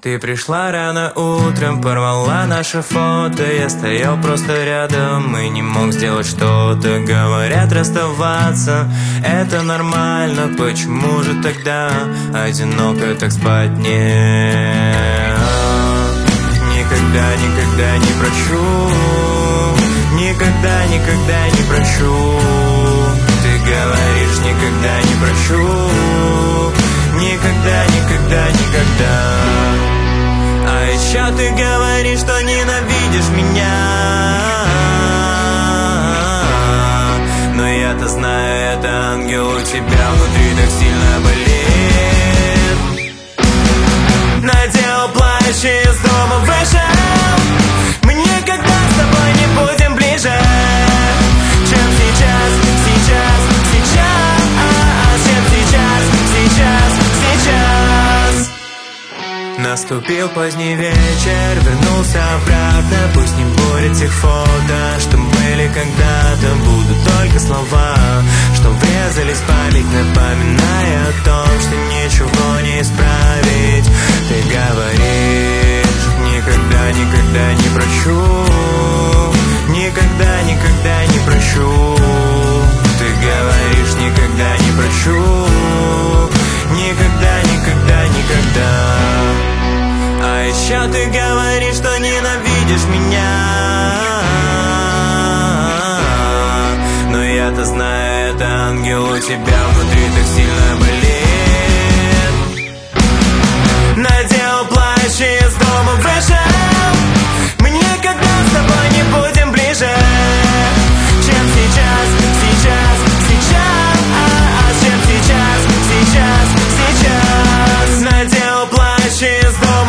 Ты пришла рано утром, порвала наше фото. Я стоял просто рядом и не мог сделать что-то. Говорят, расставаться это нормально. Почему же тогда одиноко так спать не? Никогда, никогда не прощу. Никогда, никогда не прощу. Ты говоришь, никогда не прощу. Никогда, никогда, никогда. А еще ты говоришь, что ненавидишь меня. Но я-то знаю, это ангел у тебя внутри так сильно болит. Надел плащ и из дома вышел. Мы никогда с тобой не будем ближе, чем сейчас, сейчас, сейчас. Чем сейчас, сейчас, сейчас. Наступил поздний вечер, вернулся обратно. Пусть не будет тех фото, что были когда-то. Будут только слова, что врезались в память, напоминая о том, что ничего не исправить. Ты говоришь, никогда, никогда не прощу. Никогда, никогда не прощу. Ты говоришь, никогда не прощу. Никогда, никогда, никогда. А еще ты говоришь, что ненавидишь меня. Но я-то знаю, это ангел у тебя внутри так сильно болит. Надел плащ и из дома вышел. Мы никогда с тобой не будем ближе, чем сейчас, сейчас, сейчас. Чем сейчас, сейчас, сейчас. Надел плащ и из дома